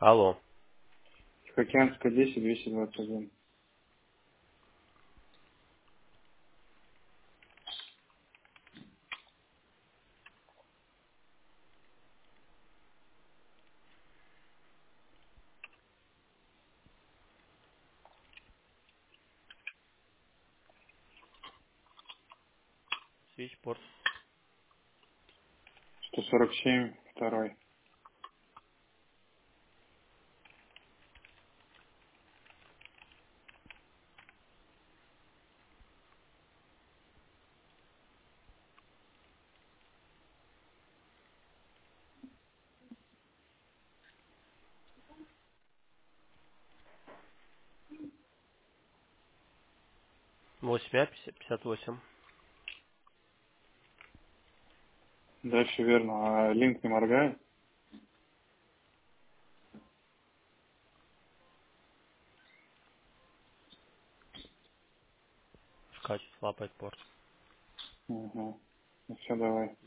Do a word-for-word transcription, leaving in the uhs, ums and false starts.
Алло. Тихоокеанская десять, двести двадцать один. Свитчпорт. сто сорок семь, второй. восемь а пятьдесят восемь. Дальше верно. А линк не моргает? Скачет, лапает порт. Угу. Ну все, давай.